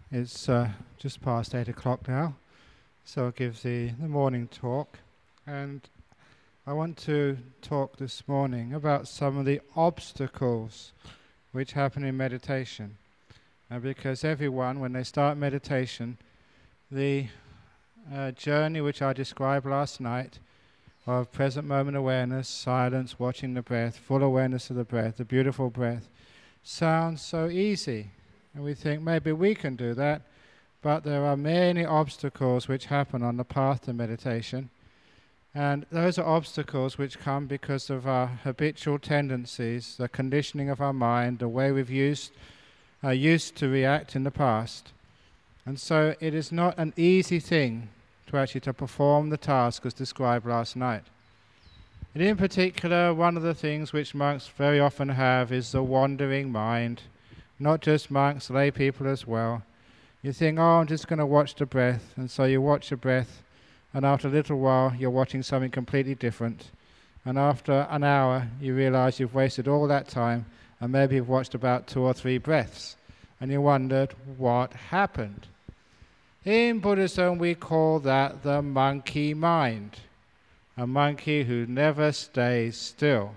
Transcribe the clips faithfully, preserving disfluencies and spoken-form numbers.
It's uh, just past eight o'clock now, so I'll give the, the morning talk. And I want to talk this morning about some of the obstacles which happen in meditation. Uh, because everyone, when they start meditation, the uh, journey which I described last night of present moment awareness, silence, watching the breath, full awareness of the breath, the beautiful breath, sounds so easy. And we think maybe we can do that, but there are many obstacles which happen on the path to meditation. And those are obstacles which come because of our habitual tendencies, the conditioning of our mind, the way we've used, uh, used to react in the past. And so it is not an easy thing to actually to perform the task as described last night. And in particular, one of the things which monks very often have is the wandering mind. Not just monks, lay people as well. You think, oh, I'm just going to watch the breath, and so you watch the breath, and after a little while you're watching something completely different. And after an hour you realize you've wasted all that time, and maybe you've watched about two or three breaths, and you wondered what happened. In Buddhism we call that the monkey mind, a monkey who never stays still.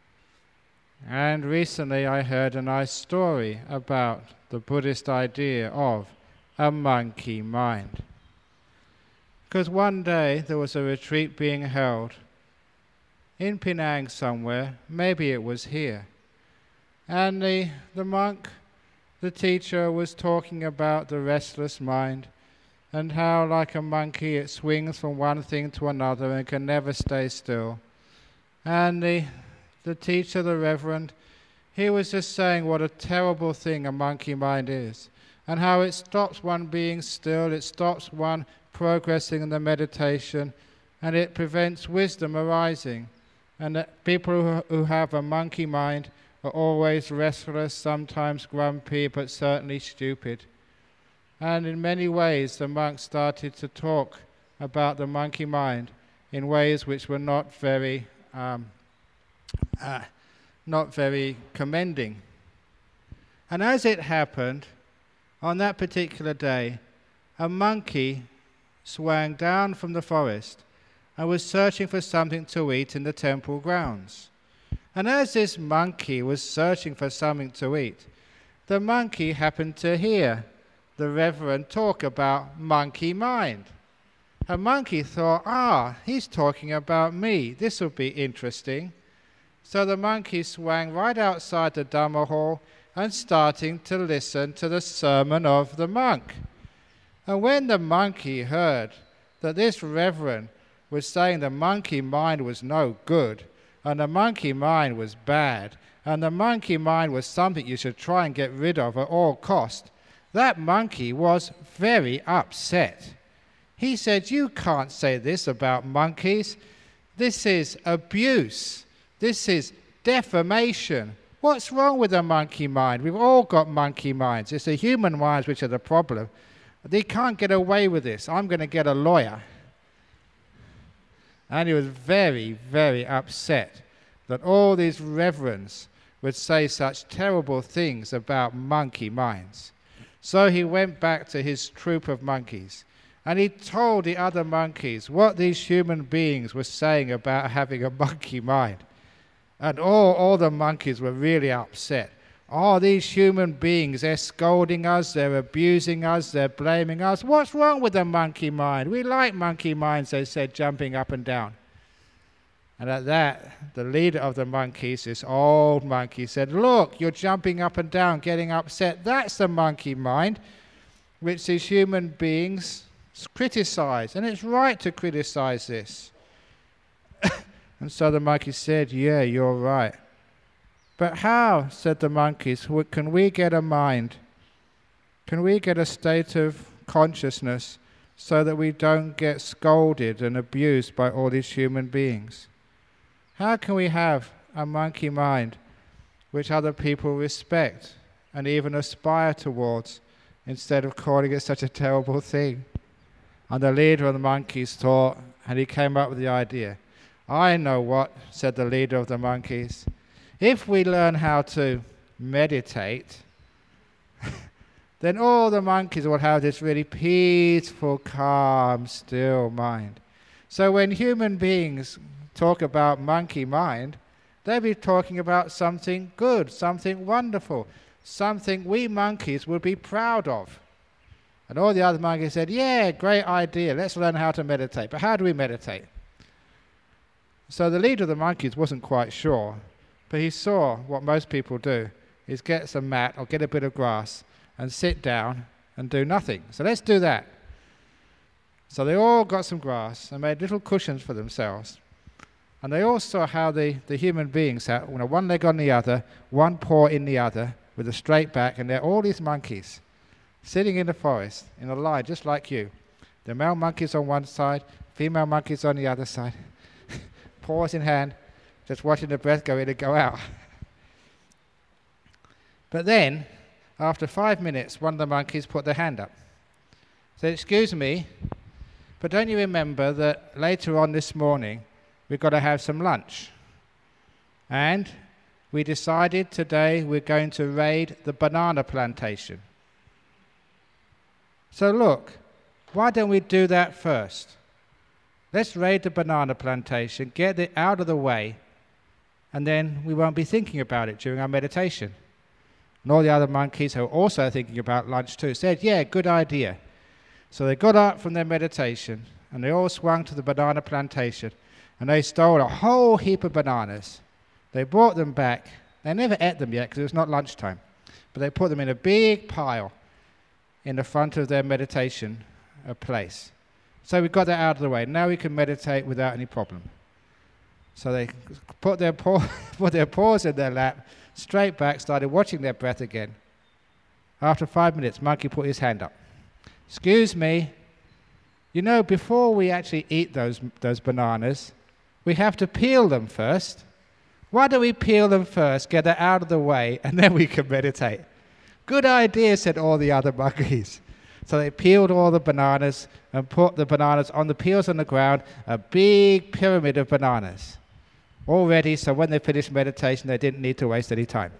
And recently I heard a nice story about the Buddhist idea of a monkey mind. Because one day there was a retreat being held in Penang somewhere, maybe it was here. And the, the monk, the teacher, was talking about the restless mind and how, like a monkey, it swings from one thing to another and can never stay still. And the The teacher, the reverend, he was just saying what a terrible thing a monkey mind is, and how it stops one being still, it stops one progressing in the meditation, and it prevents wisdom arising. And that people who, who have a monkey mind are always restless, sometimes grumpy, but certainly stupid. And in many ways the monk started to talk about the monkey mind in ways which were not very um, Uh, not very commending. And as it happened, on that particular day, a monkey swam down from the forest and was searching for something to eat in the temple grounds. And as this monkey was searching for something to eat, the monkey happened to hear the reverend talk about monkey mind. A monkey thought, ah, he's talking about me. This will be interesting. So the monkey swam right outside the Dhamma hall and starting to listen to the sermon of the monk. And when the monkey heard that this reverend was saying the monkey mind was no good, and the monkey mind was bad, and the monkey mind was something you should try and get rid of at all cost, that monkey was very upset. He said, you can't say this about monkeys. This is abuse. This is defamation. What's wrong with a monkey mind? We've all got monkey minds. It's the human minds which are the problem. They can't get away with this. I'm going to get a lawyer. And he was very, very upset that all these reverends would say such terrible things about monkey minds. So he went back to his troop of monkeys, and he told the other monkeys what these human beings were saying about having a monkey mind. And all, all the monkeys were really upset. Oh, these human beings, they're scolding us, they're abusing us, they're blaming us. What's wrong with the monkey mind? We like monkey minds, they said, jumping up and down. And at that, the leader of the monkeys, this old monkey, said, look, you're jumping up and down, getting upset. That's the monkey mind, which these human beings criticize. And it's right to criticize this. And so the monkey said, yeah, you're right. But how, said the monkeys, can we get a mind? Can we get a state of consciousness so that we don't get scolded and abused by all these human beings? How can we have a monkey mind which other people respect and even aspire towards instead of calling it such a terrible thing? And the leader of the monkeys thought, and he came up with the idea. I know what, said the leader of the monkeys. If we learn how to meditate, then all the monkeys will have this really peaceful, calm, still mind. So when human beings talk about monkey mind, they'll be talking about something good, something wonderful, something we monkeys would be proud of. And all the other monkeys said, yeah, great idea, let's learn how to meditate. But how do we meditate? So the leader of the monkeys wasn't quite sure, but he saw what most people do, is get some mat or get a bit of grass and sit down and do nothing. So let's do that. So they all got some grass and made little cushions for themselves. And they all saw how the, the human beings sat, you know, one leg on the other, one paw in the other, with a straight back, and they're all these monkeys sitting in the forest in a line just like you. The male monkeys on one side, female monkeys on the other side, paws in hand, just watching the breath go in and go out. But then, after five minutes, one of the monkeys put their hand up. Said, excuse me, but don't you remember that later on this morning, we've got to have some lunch? And we decided today we're going to raid the banana plantation. So look, why don't we do that first? Let's raid the banana plantation, get it out of the way, and then we won't be thinking about it during our meditation. And all the other monkeys who were also thinking about lunch too said, yeah, good idea. So they got up from their meditation, and they all swung to the banana plantation, and they stole a whole heap of bananas. They brought them back. They never ate them yet because it was not lunchtime, but they put them in a big pile in the front of their meditation uh, place. So we got that out of the way. Now we can meditate without any problem. So they put their paw, put their paws in their lap, straight back, started watching their breath again. After five minutes, Monkey put his hand up. Excuse me, you know, before we actually eat those, those bananas, we have to peel them first. Why don't we peel them first, get it out of the way, and then we can meditate? Good idea, said all the other monkeys. So they peeled all the bananas and put the bananas on the peels on the ground, a big pyramid of bananas. All ready, so when they finished meditation, they didn't need to waste any time.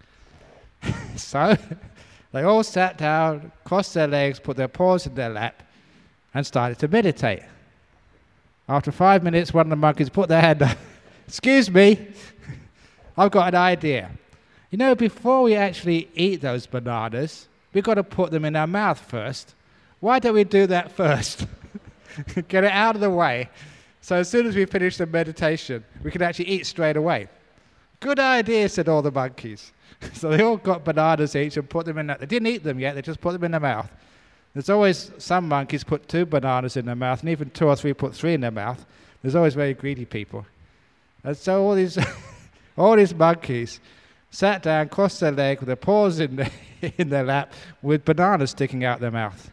So they all sat down, crossed their legs, put their paws in their lap, and started to meditate. After five minutes, one of the monkeys put their hand up. Excuse me, I've got an idea. You know, before we actually eat those bananas, we've got to put them in our mouth first. Why don't we do that first? Get it out of the way. So as soon as we finish the meditation, we can actually eat straight away. Good idea, said all the monkeys. So they all got bananas each and put them in that. They didn't eat them yet, they just put them in their mouth. There's always some monkeys put two bananas in their mouth, and even two or three put three in their mouth. There's always very greedy people. And so all these, all these monkeys sat down, crossed their leg with their paws in their, in their lap, with bananas sticking out their mouth.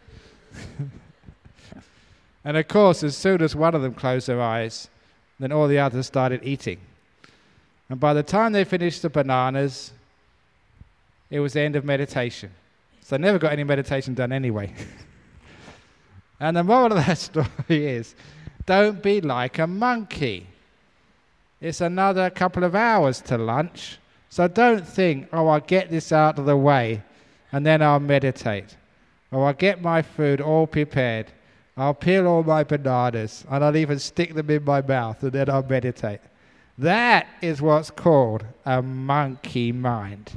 And of course, as soon as one of them closed their eyes, then all the others started eating. And by the time they finished the bananas, it was the end of meditation. So they never got any meditation done anyway. And the moral of that story is, don't be like a monkey. It's another couple of hours to lunch. So don't think, oh, I'll get this out of the way and then I'll meditate. Or I'll get my food all prepared. I'll peel all my bananas and I'll even stick them in my mouth and then I'll meditate. That is what's called a monkey mind.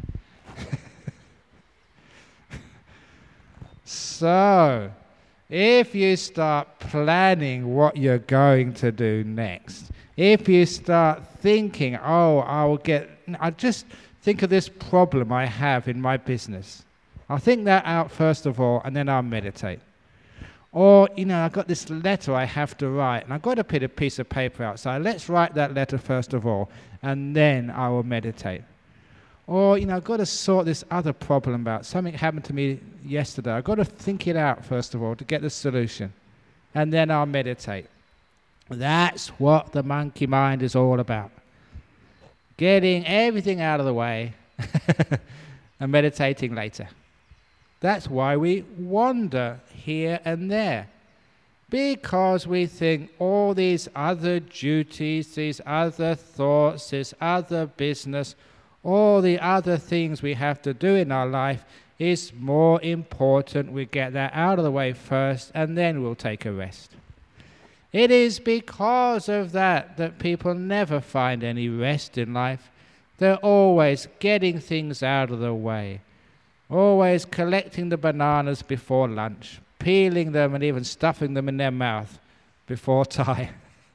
So, if you start planning what you're going to do next, if you start thinking, oh, I'll get, I just think of this problem I have in my business. I'll think that out first of all, and then I'll meditate. Or, you know, I've got this letter I have to write, and I've got to put a piece of paper outside. Let's write that letter first of all, and then I will meditate. Or, you know, I've got to sort this other problem out. Something happened to me yesterday. I've got to think it out first of all to get the solution, and then I'll meditate. That's what the monkey mind is all about. Getting everything out of the way and meditating later. That's why we wander here and there. Because we think all these other duties, these other thoughts, this other business, all the other things we have to do in our life It's more important we get that out of the way first, and then we'll take a rest. It is because of that that people never find any rest in life. They're always getting things out of the way, always collecting the bananas before lunch, peeling them and even stuffing them in their mouth before time.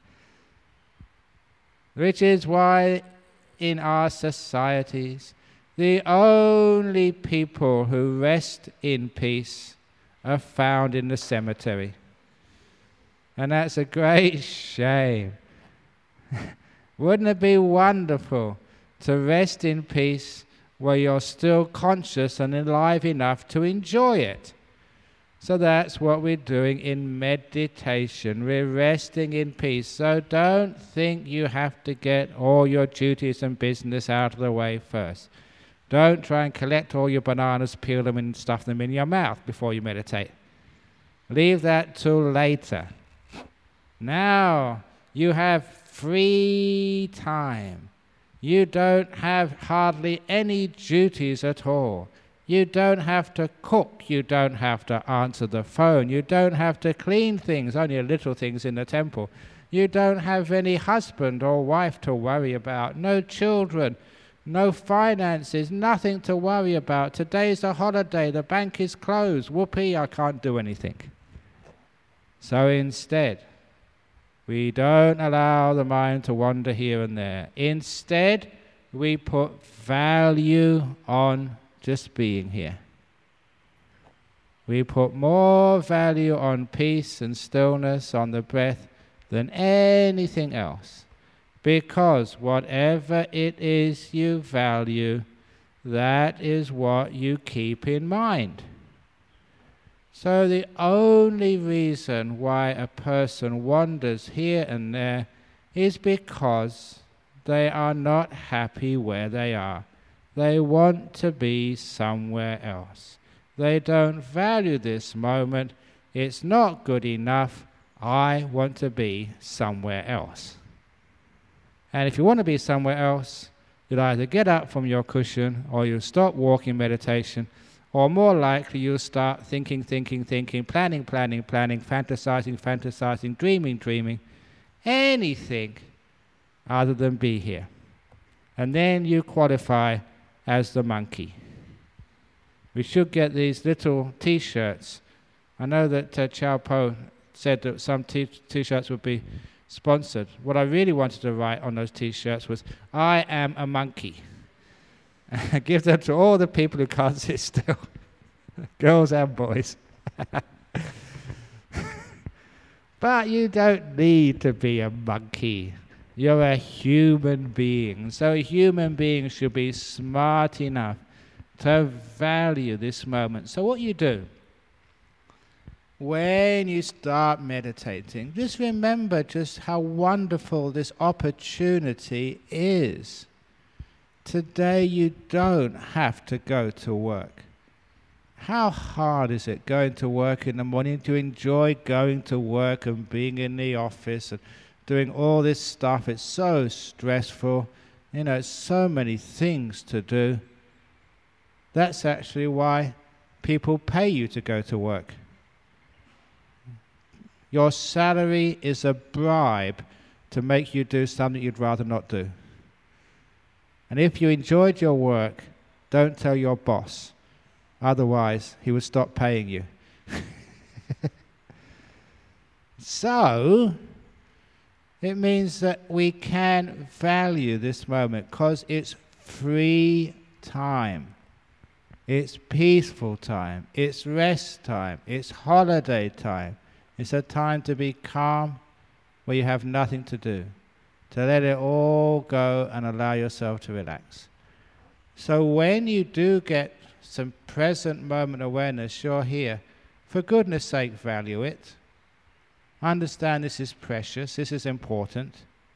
Which is why in our societies, the only people who rest in peace are found in the cemetery. And that's a great shame. Wouldn't it be wonderful to rest in peace where you're still conscious and alive enough to enjoy it? So that's what we're doing in meditation. We're resting in peace. So don't think you have to get all your duties and business out of the way first. Don't try and collect all your bananas, peel them and stuff them in your mouth before you meditate. Leave that till later. Now you have free time. You don't have hardly any duties at all. You don't have to cook, you don't have to answer the phone, you don't have to clean things, only little things in the temple. You don't have any husband or wife to worry about, no children, no finances, nothing to worry about. Today's a holiday, the bank is closed, whoopee, I can't do anything. So instead, we don't allow the mind to wander here and there. Instead, we put value on just being here. We put more value on peace and stillness, on the breath, than anything else. Because whatever it is you value, that is what you keep in mind. So the only reason why a person wanders here and there is because they are not happy where they are. They want to be somewhere else. They don't value this moment. It's not good enough. I want to be somewhere else. And if you want to be somewhere else, you'll either get up from your cushion or you'll stop walking meditation, or more likely you'll start thinking, thinking, thinking, planning, planning, planning, fantasizing, fantasizing, dreaming, dreaming, anything other than be here. And then you qualify as the monkey. We should get these little t-shirts. I know that uh, Chao Po said that some t- t-shirts would be sponsored. What I really wanted to write on those t-shirts was, I am a monkey. Give them to all the people who can't sit still, girls and boys. But you don't need to be a monkey. You're a human being. So a human being should be smart enough to value this moment. So what you do, when you start meditating, just remember just how wonderful this opportunity is. Today you don't have to go to work. How hard is it going to work in the morning? To enjoy going to work and being in the office and doing all this stuff? It's so stressful. You know, it's so many things to do. That's actually why people pay you to go to work. Your salary is a bribe to make you do something you'd rather not do. And if you enjoyed your work, don't tell your boss. Otherwise, he would stop paying you. So, it means that we can value this moment because it's free time. It's peaceful time. It's rest time. It's holiday time. It's a time to be calm where you have nothing to do. To let it all go and allow yourself to relax. So when you do get some present moment awareness, you're here. For goodness sake, value it. Understand this is precious, this is important.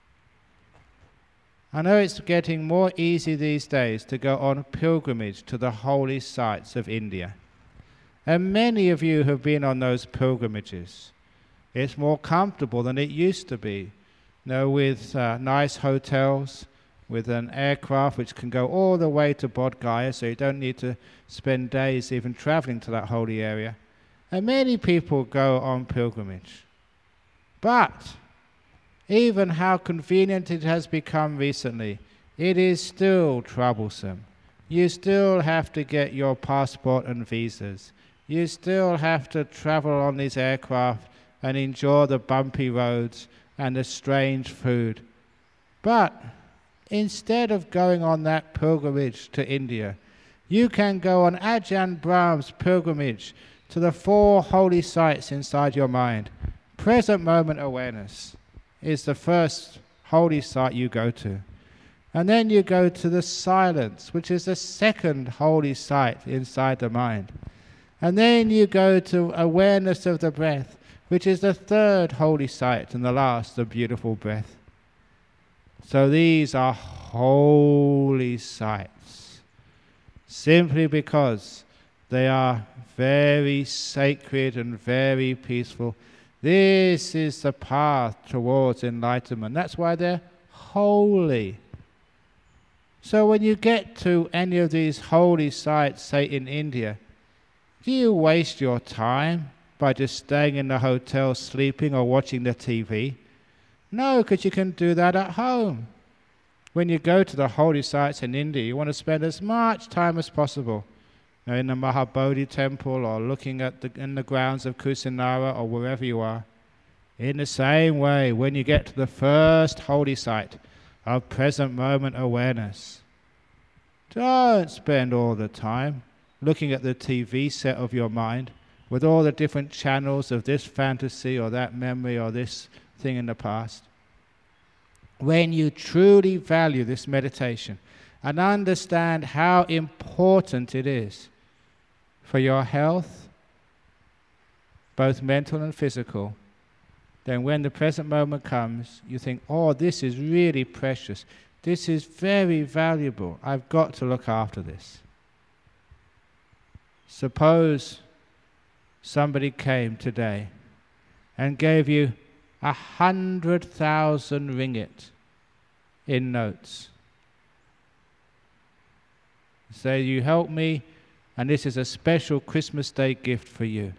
I know it's getting more easy these days to go on pilgrimage to the holy sites of India. And many of you have been on those pilgrimages. It's more comfortable than it used to be. You know, with uh, nice hotels, with an aircraft which can go all the way to Bodh Gaya, so you don't need to spend days even traveling to that holy area. And many people go on pilgrimage. But even how convenient it has become recently, it is still troublesome. You still have to get your passport and visas. You still have to travel on these aircraft and enjoy the bumpy roads and the strange food. But instead of going on that pilgrimage to India, you can go on Ajahn Brahm's pilgrimage to the four holy sites inside your mind. Present moment awareness is the first holy site you go to. And then you go to the silence, which is the second holy site inside the mind. And then you go to awareness of the breath, which is the third holy site, and the last, the beautiful breath. So these are holy sites, simply because they are very sacred and very peaceful. This is the path towards enlightenment. That's why they're holy. So when you get to any of these holy sites, say in India, do you waste your time by just staying in the hotel, sleeping or watching the T V? No, because you can do that at home. When you go to the holy sites in India, you want to spend as much time as possible, you know, in the Mahabodhi temple or looking at the, in the grounds of Kusinara or wherever you are. In the same way, when you get to the first holy site of present moment awareness, don't spend all the time looking at the T V set of your mind with all the different channels of this fantasy or that memory or this thing in the past. When you truly value this meditation and understand how important it is for your health, both mental and physical, then when the present moment comes, you think, oh, this is really precious. This is very valuable. I've got to look after this. Suppose somebody came today and gave you a hundred thousand ringgit in notes. Say, you help me, and this is a special Christmas Day gift for you.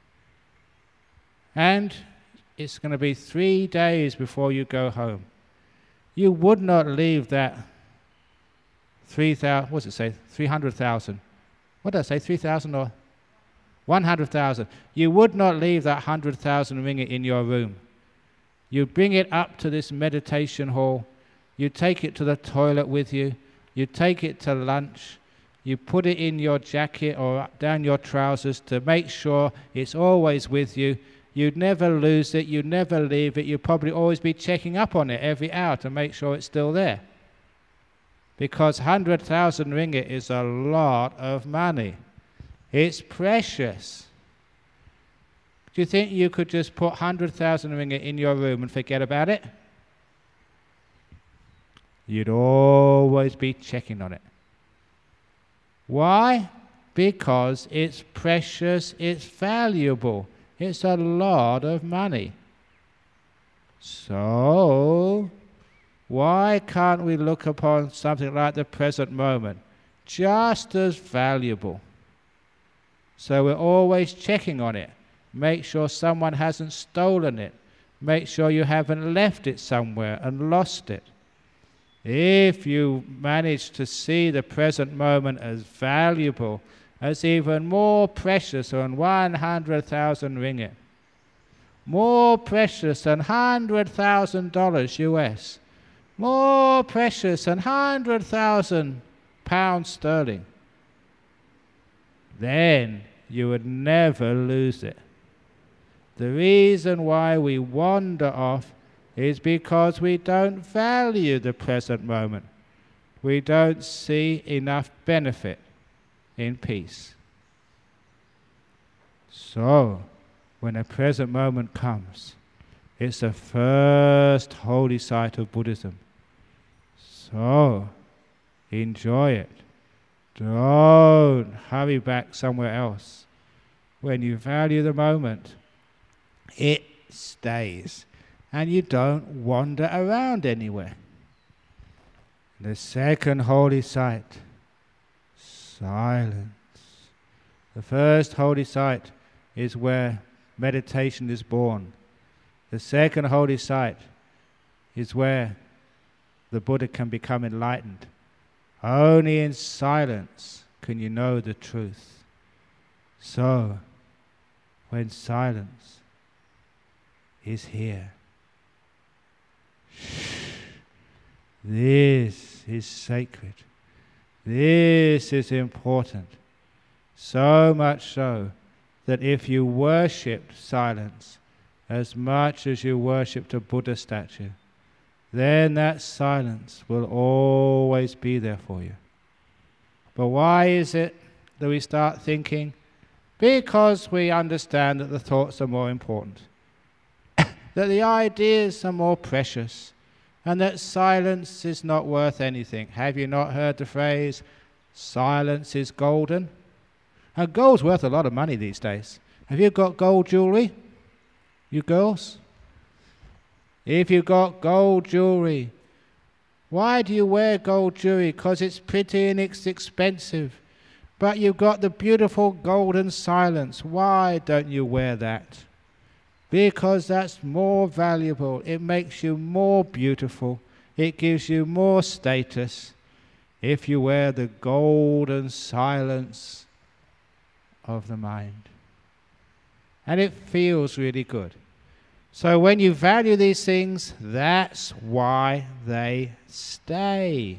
And it's going to be three days before you go home. You would not leave that three thousand, what does it say, three hundred thousand. What did I say, three thousand or one hundred thousand? You would not leave that one hundred thousand ringgit in your room. You bring it up to this meditation hall, you take it to the toilet with you, you take it to lunch, you put it in your jacket or down your trousers to make sure it's always with you. You'd never lose it, you'd never leave it, you'd probably always be checking up on it every hour to make sure it's still there. Because one hundred thousand ringgit is a lot of money. It's precious. Do you think you could just put one hundred thousand ringgit in your room and forget about it? You'd always be checking on it. Why? Because it's precious, it's valuable. It's a lot of money. So, why can't we look upon something like the present moment just as valuable? So we're always checking on it. Make sure someone hasn't stolen it. Make sure you haven't left it somewhere and lost it. If you manage to see the present moment as valuable, as even more precious than one hundred thousand ringgit, more precious than one hundred thousand dollars U S, more precious than one hundred thousand pounds sterling, then you would never lose it. The reason why we wander off is because we don't value the present moment. We don't see enough benefit in peace. So, when a present moment comes, it's the first holy site of Buddhism. So, enjoy it. Don't hurry back somewhere else. When you value the moment, it stays. And you don't wander around anywhere. The second holy site, silence. The first holy site is where meditation is born. The second holy site is where the Buddha can become enlightened. Only in silence can you know the truth. So, when silence is here, this is sacred. This is important. So much so that if you worshipped silence as much as you worshipped a Buddha statue, then that silence will always be there for you. But why is it that we start thinking? Because we understand that the thoughts are more important, that the ideas are more precious, and that silence is not worth anything. Have you not heard the phrase, silence is golden? And gold's worth a lot of money these days. Have you got gold jewelry, you girls? If you've got gold jewelry, why do you wear gold jewelry? Because it's pretty and it's expensive. But you've got the beautiful golden silence. Why don't you wear that? Because that's more valuable. It makes you more beautiful. It gives you more status if you wear the golden silence of the mind. And it feels really good. So when you value these things, that's why they stay.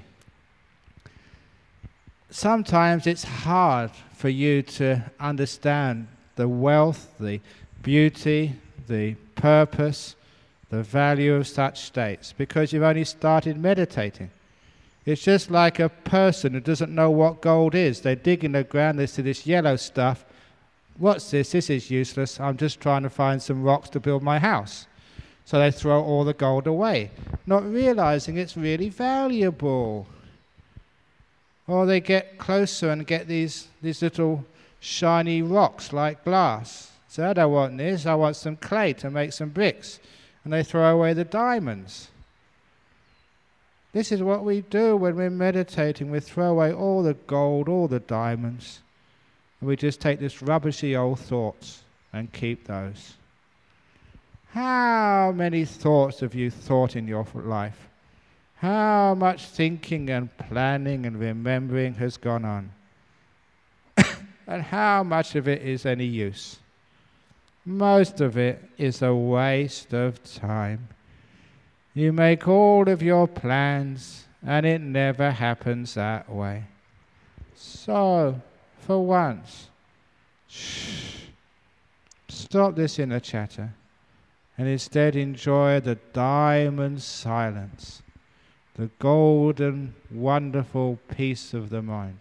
Sometimes it's hard for you to understand the wealth, the beauty, the purpose, the value of such states, because you've only started meditating. It's just like a person who doesn't know what gold is. They dig in the ground, they see this yellow stuff. What's this? This is useless. I'm just trying to find some rocks to build my house. So they throw all the gold away, not realizing it's really valuable. Or they get closer and get these, these little shiny rocks like glass. So I don't want this, I want some clay to make some bricks. And they throw away the diamonds. This is what we do when we're meditating. We throw away all the gold, all the diamonds. And we just take this rubbishy old thoughts and keep those. How many thoughts have you thought in your life? How much thinking and planning and remembering has gone on? And how much of it is any use? Most of it is a waste of time. You make all of your plans and it never happens that way. So, for once, shh, stop this inner chatter and instead enjoy the diamond silence, the golden, wonderful peace of the mind.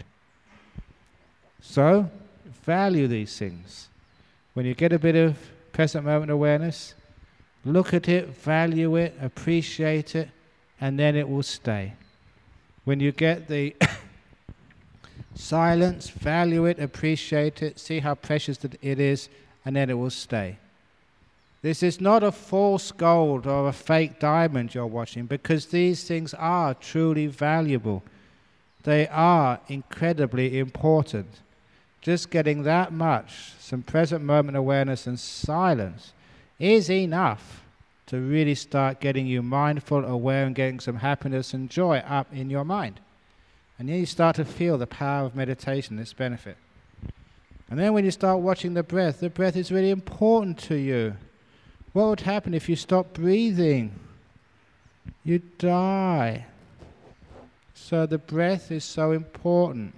So, value these things. When you get a bit of present moment awareness, look at it, value it, appreciate it, and then it will stay. When you get the silence, value it, appreciate it, see how precious it is, and then it will stay. This is not a false gold or a fake diamond you're watching, because these things are truly valuable. They are incredibly important. Just getting that much, some present moment awareness and silence, is enough to really start getting you mindful, aware, and getting some happiness and joy up in your mind. And then you start to feel the power of meditation, its benefit. And then when you start watching the breath, the breath is really important to you. What would happen if you stopped breathing? You'd die. So the breath is so important.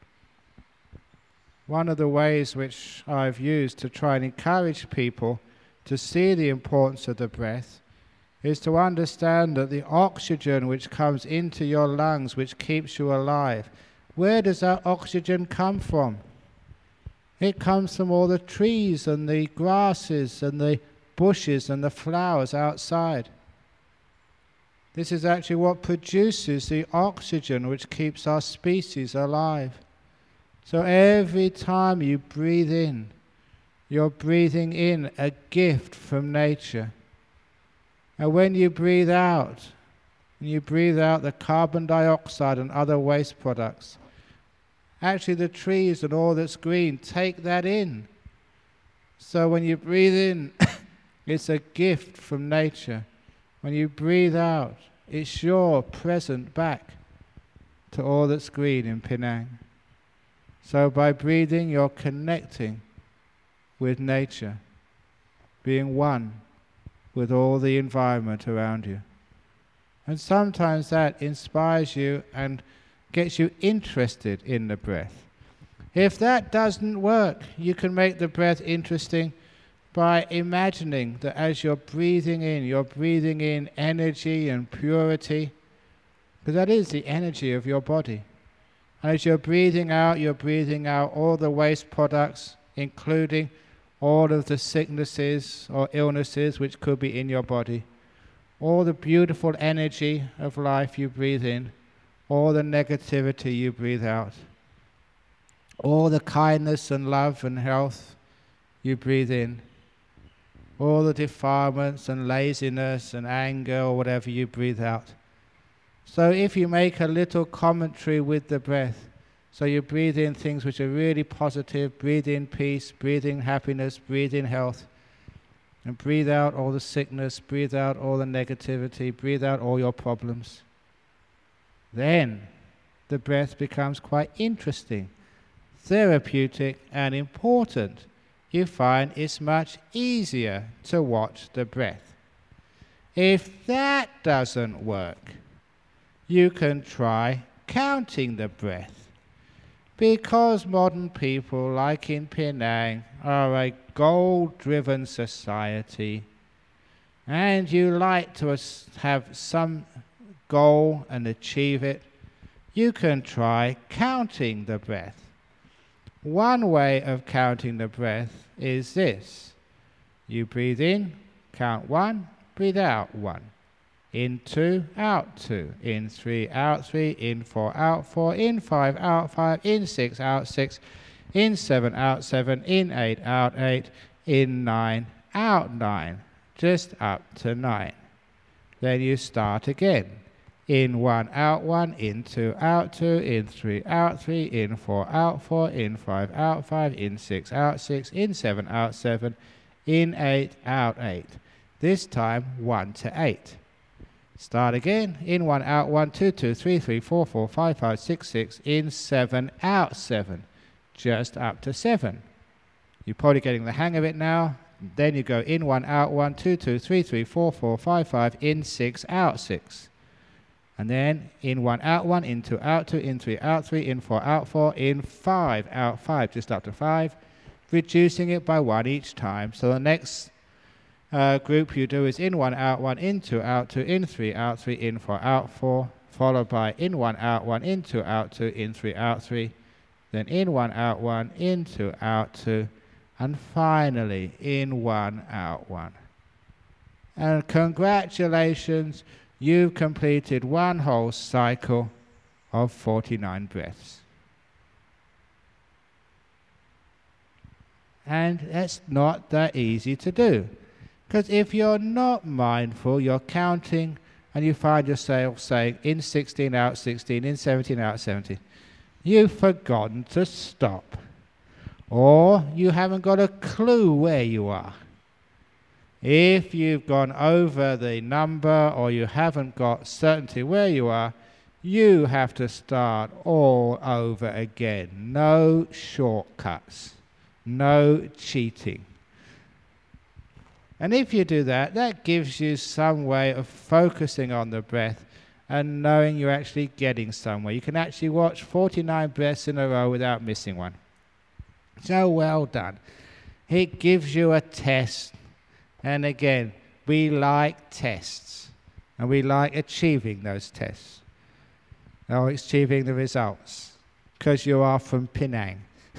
One of the ways which I've used to try and encourage people to see the importance of the breath is to understand that the oxygen which comes into your lungs, which keeps you alive, where does that oxygen come from? It comes from all the trees and the grasses and the bushes and the flowers outside. This is actually what produces the oxygen which keeps our species alive. So every time you breathe in, you're breathing in a gift from nature. And when you breathe out, and you breathe out the carbon dioxide and other waste products. Actually, the trees and all that's green take that in. So when you breathe in, it's a gift from nature. When you breathe out, it's your present back to all that's green in Penang. So by breathing, you're connecting with nature, being one with all the environment around you. And sometimes that inspires you and gets you interested in the breath. If that doesn't work, you can make the breath interesting by imagining that as you're breathing in, you're breathing in energy and purity, because that is the energy of your body. And as you're breathing out, you're breathing out all the waste products, including all of the sicknesses or illnesses which could be in your body. All the beautiful energy of life you breathe in, all the negativity you breathe out. All the kindness and love and health you breathe in. All the defilements and laziness and anger or whatever you breathe out. So if you make a little commentary with the breath, so you breathe in things which are really positive, breathe in peace, breathe in happiness, breathe in health, and breathe out all the sickness, breathe out all the negativity, breathe out all your problems. Then the breath becomes quite interesting, therapeutic and important. You find it's much easier to watch the breath. If that doesn't work, you can try counting the breath. Because modern people, like in Penang, are a goal-driven society, and you like to have some goal and achieve it, you can try counting the breath. One way of counting the breath is this. You breathe in, count one, breathe out one. In two, out two. In three, out three. In four, out four. In five, out five. In six, out six. In seven, out seven. In eight, out eight. In nine, out nine. Just up to nine. Then you start again. In one, out one. In two, out two. In three, out three. In four, out four. In five, out five. In six, out six. In seven, out seven. In eight, out eight. This time, one to eight. Start again. In one, out one, two, two, three, three, four, four, five, five, six, six. In seven, out seven. Just up to seven. You're probably getting the hang of it now. Then you go in one, out one, two, two, three, three, four, four, five, five. In six, out six. And then in one, out one, in two, out two, in three, out three, in four, out four, in five, out five. Just up to five. Reducing it by one each time. So the next Uh, group you do is in one, out one, in two, out two, in three, out three, in four, out four, followed by in one, out one, in two, out two, in three, out three, then in one, out one, in two, out two, and finally in one, out one. And congratulations, you've completed one whole cycle of forty-nine breaths. And that's not that easy to do. Because if you're not mindful, you're counting, and you find yourself saying, in sixteen, out sixteen, in seventeen, out seventeen. You've forgotten to stop. Or you haven't got a clue where you are. If you've gone over the number, or you haven't got certainty where you are, you have to start all over again. No shortcuts. No cheating. And if you do that, that gives you some way of focusing on the breath and knowing you're actually getting somewhere. You can actually watch forty-nine breaths in a row without missing one. So well done. It gives you a test. And again, we like tests. And we like achieving those tests. Or achieving the results. Because you are from Penang.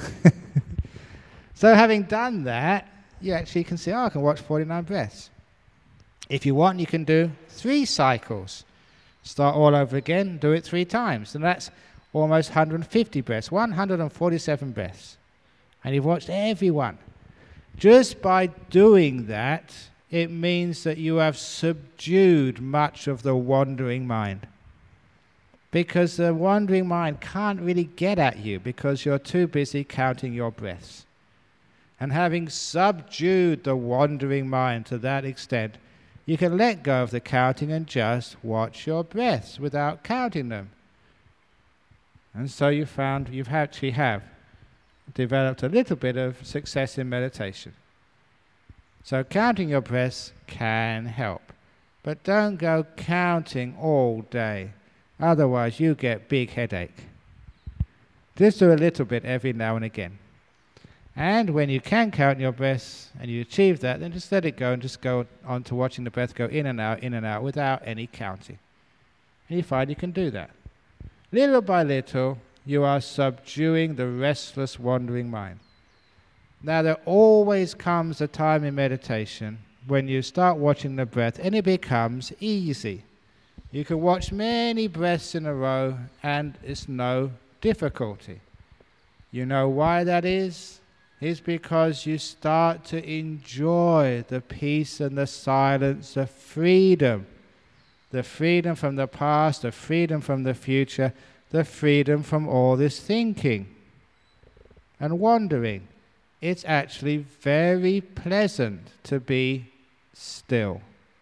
So having done that, you actually can say, oh, I can watch forty-nine breaths. If you want, you can do three cycles. Start all over again, do it three times. And that's almost one hundred fifty breaths, one hundred forty-seven breaths. And you've watched every one. Just by doing that, it means that you have subdued much of the wandering mind. Because the wandering mind can't really get at you because you're too busy counting your breaths. And having subdued the wandering mind to that extent, you can let go of the counting and just watch your breaths without counting them. And so you found you've actually have developed a little bit of success in meditation. So counting your breaths can help. But don't go counting all day. Otherwise you get big headache. Just do a little bit every now and again. And when you can count your breaths and you achieve that, then just let it go and just go on to watching the breath go in and out, in and out without any counting. And you find you can do that. Little by little, you are subduing the restless, wandering mind. Now, there always comes a time in meditation when you start watching the breath and it becomes easy. You can watch many breaths in a row and it's no difficulty. You know why that is? It's because you start to enjoy the peace and the silence, the freedom. The freedom from the past, the freedom from the future, the freedom from all this thinking and wandering. It's actually very pleasant to be still.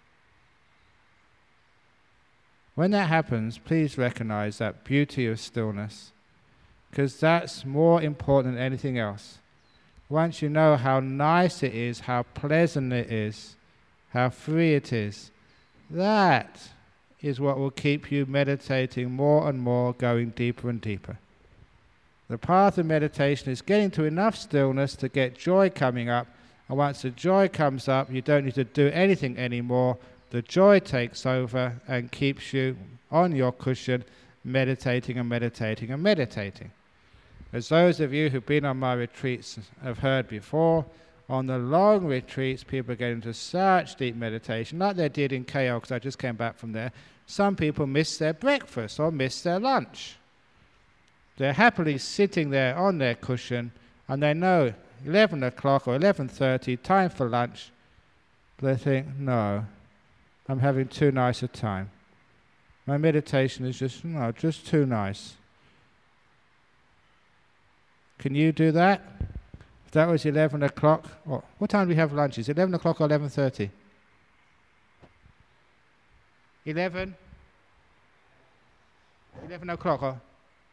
When that happens, please recognize that beauty of stillness, because that's more important than anything else. Once you know how nice it is, how pleasant it is, how free it is, that is what will keep you meditating more and more, going deeper and deeper. The path of meditation is getting to enough stillness to get joy coming up, and once the joy comes up, you don't need to do anything anymore. The joy takes over and keeps you on your cushion, meditating and meditating and meditating. As those of you who've been on my retreats have heard before, on the long retreats, people get into such deep meditation, like they did in K L, because I just came back from there. Some people miss their breakfast or miss their lunch. They're happily sitting there on their cushion, and they know eleven o'clock or eleven thirty, time for lunch. But they think, no, I'm having too nice a time. My meditation is just, no, just too nice. Can you do that? If that was eleven o'clock, or what time do we have lunch? Is it eleven o'clock or eleven thirty? eleven? eleven o'clock or?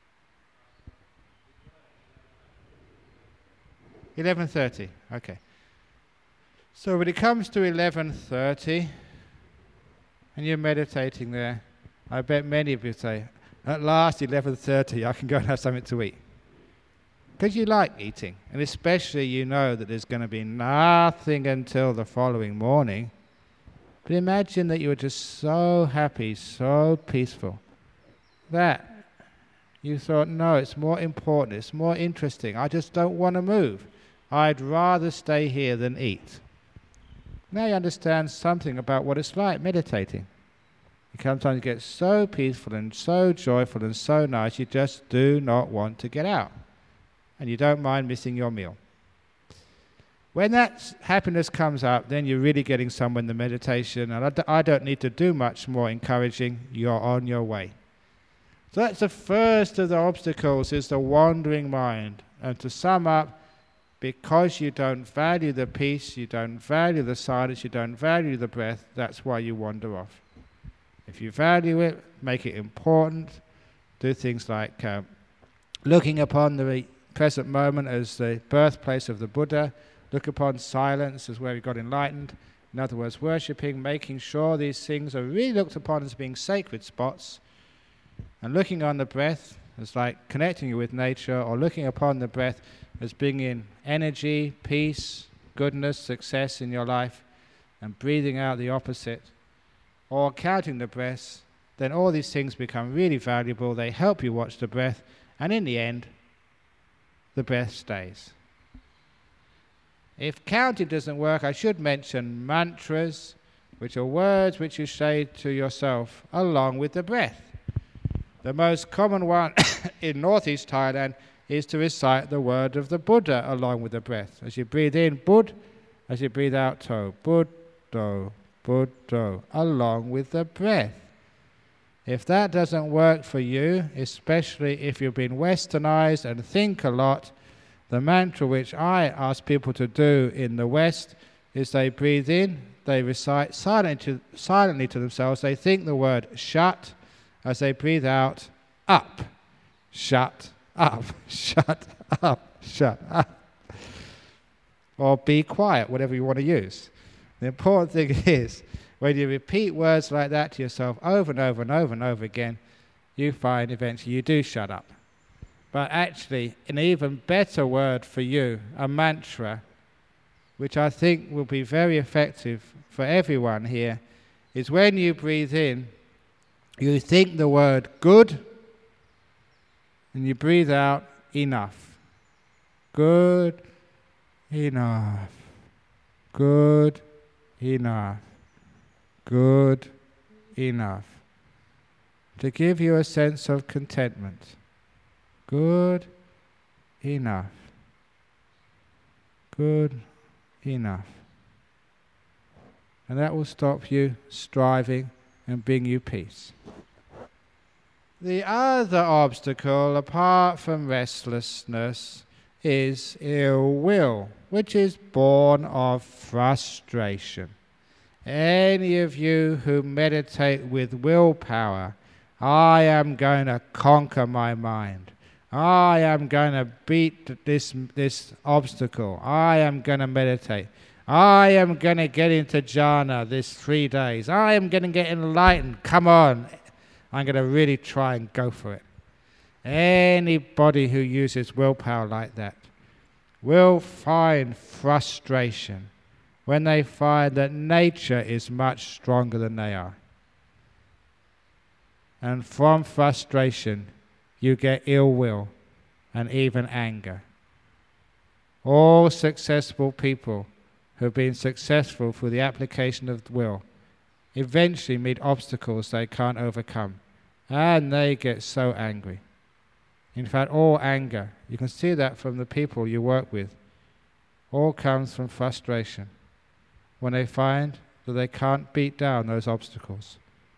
eleven thirty, okay. So when it comes to eleven thirty, and you're meditating there, I bet many of you say, at last eleven thirty, I can go and have something to eat. Because you like eating, and especially you know that there's going to be nothing until the following morning. But imagine that you were just so happy, so peaceful, that you thought, no, it's more important, it's more interesting, I just don't want to move. I'd rather stay here than eat. Now you understand something about what it's like meditating. You sometimes get so peaceful and so joyful and so nice, you just do not want to get out. And you don't mind missing your meal. When that happiness comes up, then you're really getting somewhere in the meditation, and I, d- I don't need to do much more encouraging. You're on your way. So that's the first of the obstacles, is the wandering mind. And to sum up, because you don't value the peace, you don't value the silence, you don't value the breath, that's why you wander off. If you value it, make it important, do things like uh, looking upon the present moment as the birthplace of the Buddha, look upon silence as where we got enlightened. In other words, worshipping, making sure these things are really looked upon as being sacred spots, and looking on the breath as like connecting you with nature, or looking upon the breath as bringing energy, peace, goodness, success in your life, and breathing out the opposite, or counting the breaths, then all these things become really valuable. They help you watch the breath, and in the end, the breath stays. If counting doesn't work, I should mention mantras, which are words which you say to yourself along with the breath. The most common one in northeast Thailand is to recite the word of the Buddha along with the breath. As you breathe in, Bud. As you breathe out, To. Bud, Buddha, Buddha, along with the breath. If that doesn't work for you, especially if you've been westernized and think a lot, the mantra which I ask people to do in the West is they breathe in, they recite silently to, silently to themselves, they think the word shut, as they breathe out, up, shut, up, shut, up, shut, up. Or be quiet, whatever you want to use. The important thing is, when you repeat words like that to yourself over and over and over and over again, you find eventually you do shut up. But actually, an even better word for you, a mantra, which I think will be very effective for everyone here, is when you breathe in, you think the word good, and you breathe out enough. Good enough. Good enough. Good enough. To give you a sense of contentment. Good enough. Good enough. And that will stop you striving and bring you peace. The other obstacle, apart from restlessness, is ill will, which is born of frustration. Any of you who meditate with willpower, I am going to conquer my mind. I am going to beat this, this obstacle. I am going to meditate. I am going to get into jhana this three days. I am going to get enlightened. Come on. I'm going to really try and go for it. Anybody who uses willpower like that will find frustration when they find that nature is much stronger than they are. And from frustration, you get ill will and even anger. All successful people who have been successful through the application of will eventually meet obstacles they can't overcome, and they get so angry. In fact, all anger, you can see that from the people you work with, all comes from frustration when they find that they can't beat down those obstacles.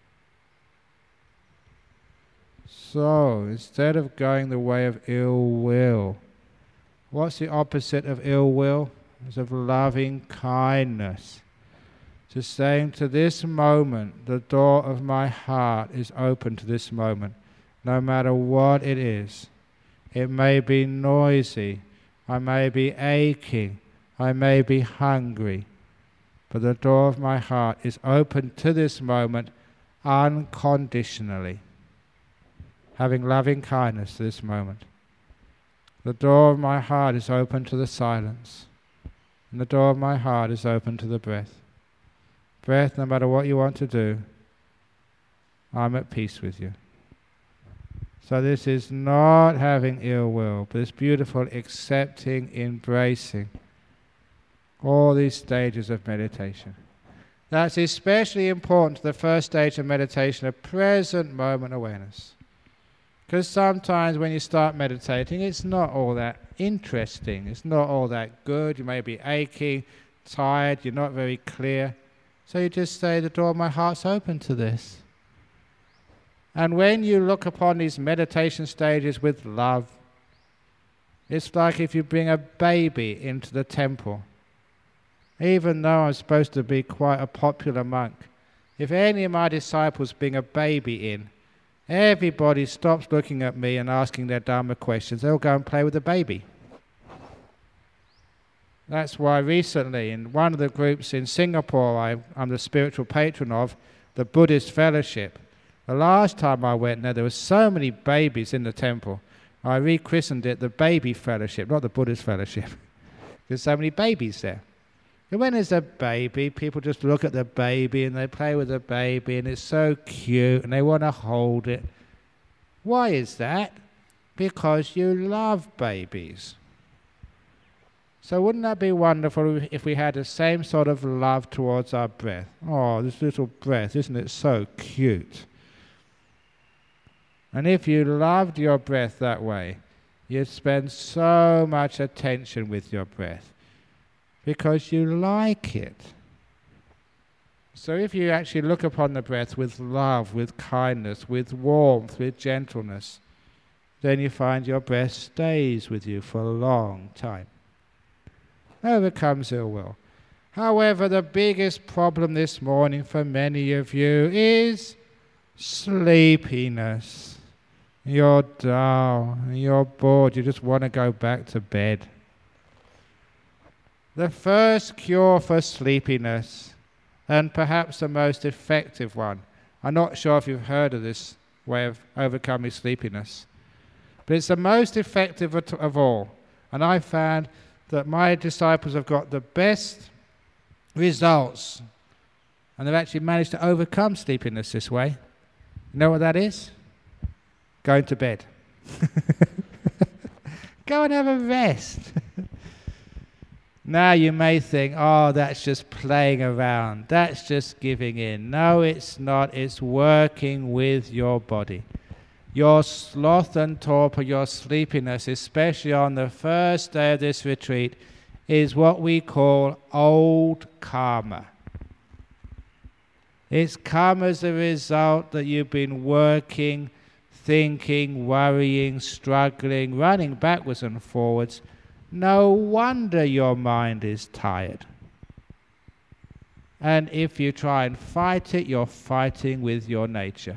So, instead of going the way of ill will, what's the opposite of ill will? It's of loving kindness. Just saying, to this moment, the door of my heart is open to this moment, no matter what it is. It may be noisy, I may be aching, I may be hungry, but the door of my heart is open to this moment unconditionally, having loving kindness to this moment. The door of my heart is open to the silence, and the door of my heart is open to the breath. Breath, no matter what you want to do, I'm at peace with you. So this is not having ill will, but this beautiful accepting, embracing all these stages of meditation. That's especially important to the first stage of meditation, a present moment awareness. Because sometimes when you start meditating, it's not all that interesting, it's not all that good, you may be aching, tired, you're not very clear. So you just say, the door of my heart's open to this. And when you look upon these meditation stages with love, it's like if you bring a baby into the temple. Even though I'm supposed to be quite a popular monk, if any of my disciples bring a baby in, everybody stops looking at me and asking their Dharma questions. They'll go and play with the baby. That's why recently in one of the groups in Singapore I, I'm the spiritual patron of, the Buddhist Fellowship. The last time I went there, there were so many babies in the temple. I rechristened it the Baby Fellowship, not the Buddhist Fellowship. There's so many babies there. And when there's a baby, people just look at the baby and they play with the baby and it's so cute and they want to hold it. Why is that? Because you love babies. So wouldn't that be wonderful if we had the same sort of love towards our breath? Oh, this little breath, isn't it so cute? And if you loved your breath that way, you'd spend so much attention with your breath because you like it. So if you actually look upon the breath with love, with kindness, with warmth, with gentleness, then you find your breath stays with you for a long time. Overcomes ill will. However, the biggest problem this morning for many of you is sleepiness. You're dull, you're bored, you just want to go back to bed. The first cure for sleepiness, and perhaps the most effective one, I'm not sure if you've heard of this way of overcoming sleepiness, but it's the most effective of all. And I found that my disciples have got the best results, and they've actually managed to overcome sleepiness this way. You know what that is? Going to bed. Go and have a rest. Now you may think, oh, that's just playing around. That's just giving in. No, it's not. It's working with your body. Your sloth and torpor, your sleepiness, especially on the first day of this retreat, is what we call old karma. It's come as a result that you've been working, thinking, worrying, struggling, running backwards and forwards. No wonder your mind is tired. And if you try and fight it, you're fighting with your nature.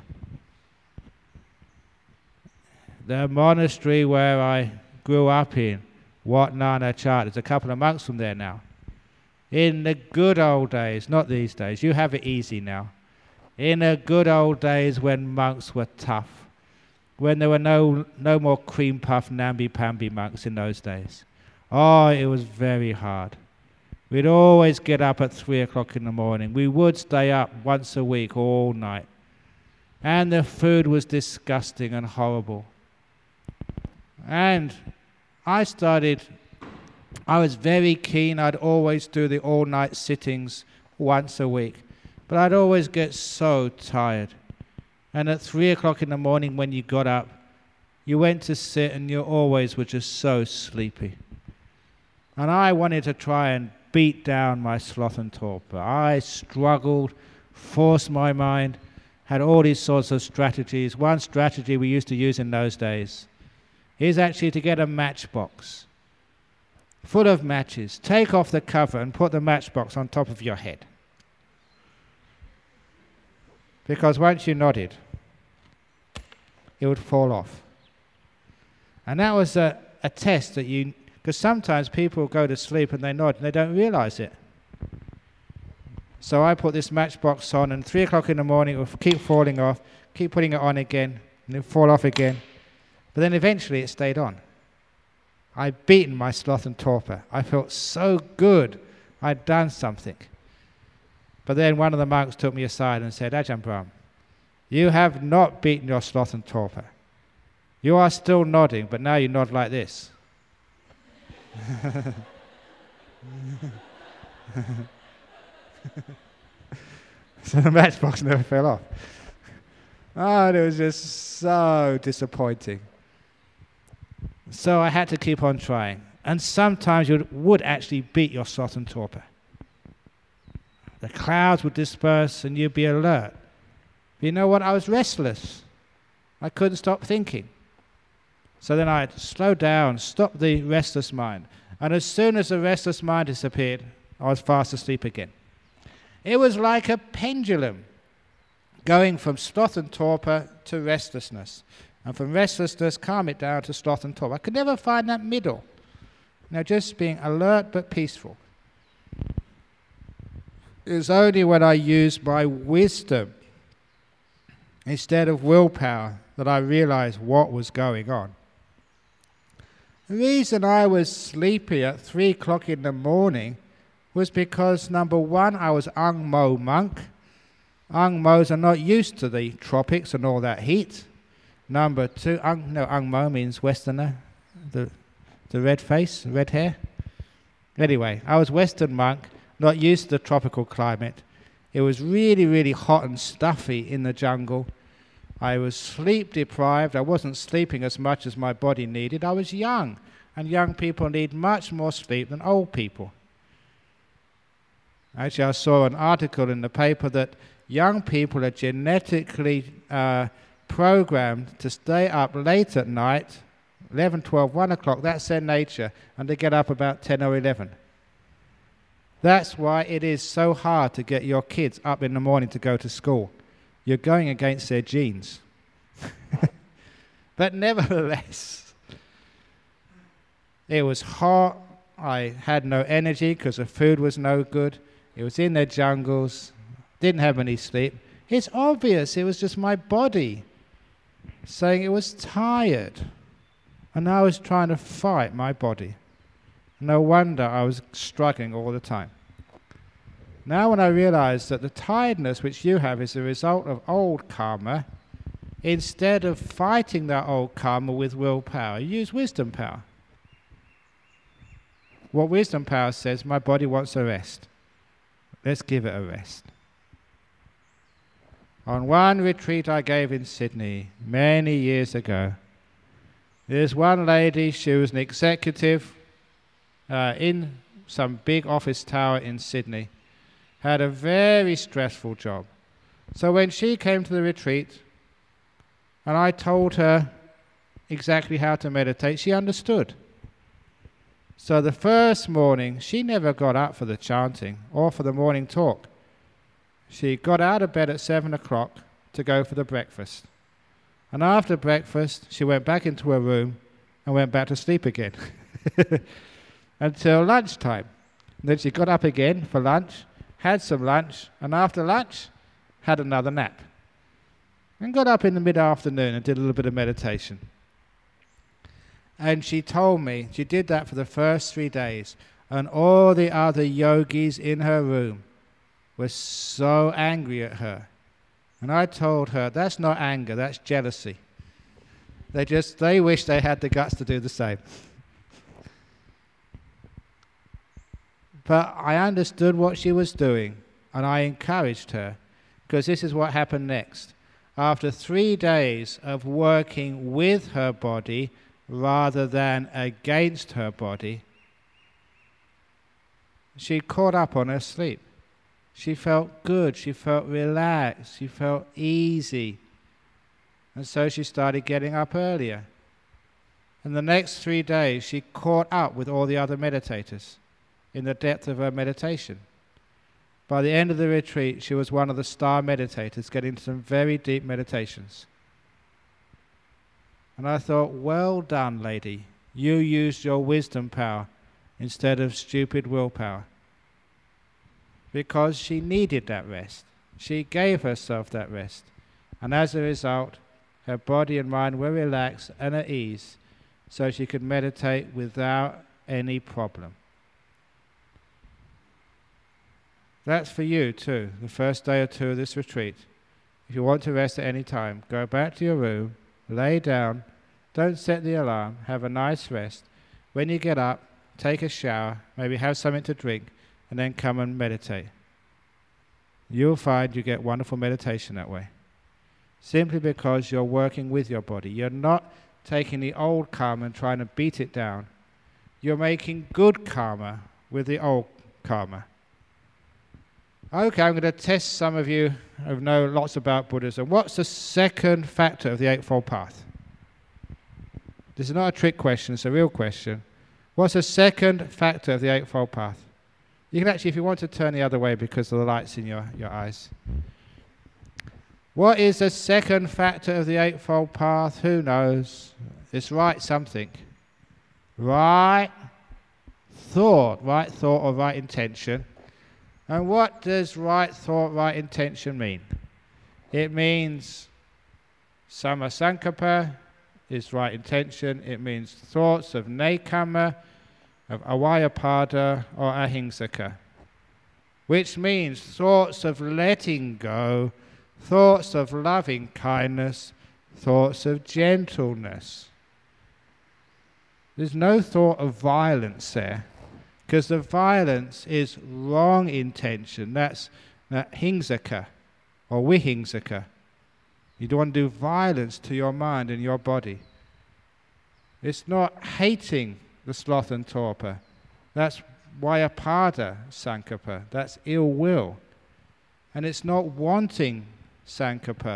The monastery where I grew up in, Wat Nana Chat, there's a couple of monks from there now. In the good old days, not these days, you have it easy now. In the good old days when monks were tough, when there were no, no more cream puff, namby-pamby monks in those days. Oh, it was very hard. We'd always get up at three o'clock in the morning. We would stay up once a week all night. And the food was disgusting and horrible. And I started, I was very keen. I'd always do the all-night sittings once a week. But I'd always get so tired. And at three o'clock in the morning when you got up, you went to sit and you always were just so sleepy. And I wanted to try and beat down my sloth and torpor. I struggled, forced my mind, had all these sorts of strategies. One strategy we used to use in those days is actually to get a matchbox full of matches, take off the cover and put the matchbox on top of your head. Because once you nodded, it would fall off. And that was a, a test that you... Because sometimes people go to sleep and they nod and they don't realize it. So I put this matchbox on, and three o'clock in the morning it would keep falling off, keep putting it on again, and it would fall off again. But then eventually it stayed on. I'd beaten my sloth and torpor. I felt so good. I'd done something. But then one of the monks took me aside and said, Ajahn Brahm, you have not beaten your sloth and torpor. You are still nodding, but now you nod like this. So the matchbox never fell off. Oh, it was just so disappointing. So I had to keep on trying. And sometimes you would actually beat your sloth and torpor. The clouds would disperse and you'd be alert. But you know what? I was restless. I couldn't stop thinking. So then I'd slow down, stop the restless mind. And as soon as the restless mind disappeared, I was fast asleep again. It was like a pendulum, going from sloth and torpor to restlessness. And from restlessness, calm it down to sloth and torpor. I could never find that middle. You know, just being alert but peaceful. It was only when I used my wisdom instead of willpower that I realized what was going on. The reason I was sleepy at three o'clock in the morning was because, number one, I was Ang Mo monk. Ang Mos are not used to the tropics and all that heat. Number two, Ang, no, Ang Mo means Westerner, the, the red face, red hair. Anyway, I was Western monk, not used to the tropical climate. It was really, really hot and stuffy in the jungle. I was sleep deprived. I wasn't sleeping as much as my body needed. I was young, and young people need much more sleep than old people. Actually, I saw an article in the paper that young people are genetically uh, programmed to stay up late at night, eleven, twelve, one o'clock, that's their nature, and they get up about ten or eleven. That's why it is so hard to get your kids up in the morning to go to school. You're going against their genes. But nevertheless, it was hot. I had no energy because the food was no good. It was in the jungles. Didn't have any sleep. It's obvious. It was just my body saying it was tired. And I was trying to fight my body. No wonder I was struggling all the time. Now when I realize that the tiredness which you have is a result of old karma, instead of fighting that old karma with willpower, you use wisdom power. What wisdom power says, my body wants a rest. Let's give it a rest. On one retreat I gave in Sydney many years ago, there's one lady, she was an executive uh, in some big office tower in Sydney, had a very stressful job. So when she came to the retreat, and I told her exactly how to meditate, she understood. So the first morning, she never got up for the chanting or for the morning talk. She got out of bed at seven o'clock to go for the breakfast. And after breakfast, she went back into her room and went back to sleep again until lunchtime. And then she got up again for lunch, had some lunch, and after lunch, had another nap. And got up in the mid-afternoon and did a little bit of meditation. And she told me she did that for the first three days, and all the other yogis in her room were so angry at her. And I told her, that's not anger, that's jealousy. They just, they wish they had the guts to do the same. But I understood what she was doing, and I encouraged her, because this is what happened next. After three days of working with her body rather than against her body, she caught up on her sleep. She felt good, she felt relaxed, she felt easy. And so she started getting up earlier. And the next three days she caught up with all the other meditators in the depth of her meditation. By the end of the retreat, she was one of the star meditators, getting some very deep meditations. And I thought, well done, lady. You used your wisdom power instead of stupid willpower. Because she needed that rest. She gave herself that rest. And as a result, her body and mind were relaxed and at ease, so she could meditate without any problem. That's for you too, the first day or two of this retreat. If you want to rest at any time, go back to your room, lay down, don't set the alarm, have a nice rest. When you get up, take a shower, maybe have something to drink, and then come and meditate. You'll find you get wonderful meditation that way. Simply because you're working with your body. You're not taking the old karma and trying to beat it down. You're making good karma with the old karma. Okay, I'm going to test some of you who know lots about Buddhism. What's the second factor of the Eightfold Path? This is not a trick question, it's a real question. What's the second factor of the Eightfold Path? You can actually, if you want to, turn the other way because of the lights in your, your eyes. What is the second factor of the Eightfold Path? Who knows? It's right something. Right thought, right thought or right intention. And what does right thought, right intention mean? It means Samma Sankappa is right intention. It means thoughts of Nekkhamma, of Avyapada or Ahimsaka, which means thoughts of letting go, thoughts of loving kindness, thoughts of gentleness. There's no thought of violence there, because the violence is wrong intention. That's that hingsaka or vihingsaka. You don't want to do violence to your mind and your body. It's not hating the sloth and torpor. That's Vyapada Sankappa, that's ill will. And it's not wanting Sankappa.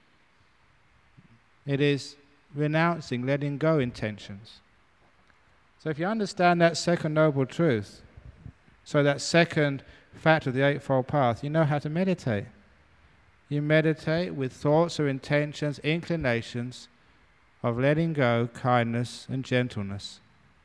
It is renouncing, letting go intentions. So if you understand that second noble truth, so that second fact of the Eightfold Path, you know how to meditate. You meditate with thoughts or intentions, inclinations of letting go, kindness and gentleness.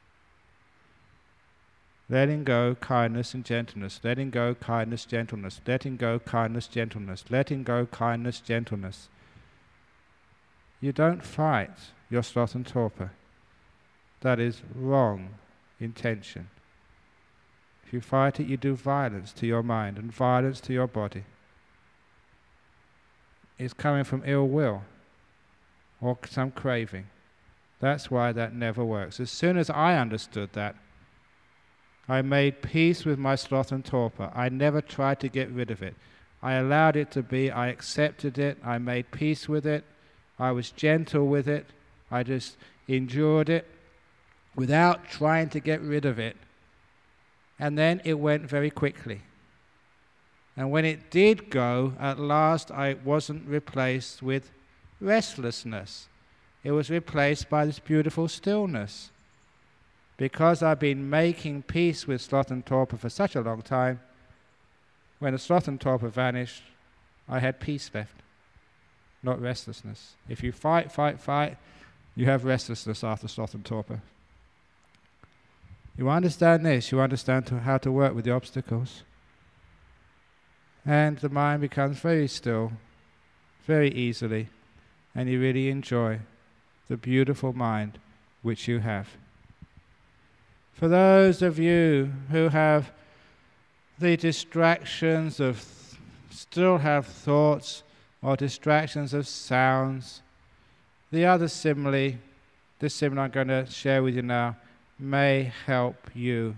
Letting go, kindness and gentleness. Letting go, kindness, gentleness. Letting go, kindness, gentleness. Letting go, kindness, gentleness. You don't fight your sloth and torpor. That is wrong intention. If you fight it, you do violence to your mind and violence to your body. It's coming from ill will or some craving. That's why that never works. As soon as I understood that, I made peace with my sloth and torpor. I never tried to get rid of it. I allowed it to be. I accepted it. I made peace with it. I was gentle with it. I just endured it without trying to get rid of it. And then it went very quickly. And when it did go, at last I wasn't replaced with restlessness. It was replaced by this beautiful stillness. Because I've been making peace with sloth and torpor for such a long time, when the sloth and torpor vanished, I had peace left, not restlessness. If you fight, fight, fight, you have restlessness after sloth and torpor. You understand this, you understand to how to work with the obstacles. And the mind becomes very still, very easily, and you really enjoy the beautiful mind which you have. For those of you who have the distractions of, th- still have thoughts or distractions of sounds, the other simile, this simile I'm going to share with you now, may help you.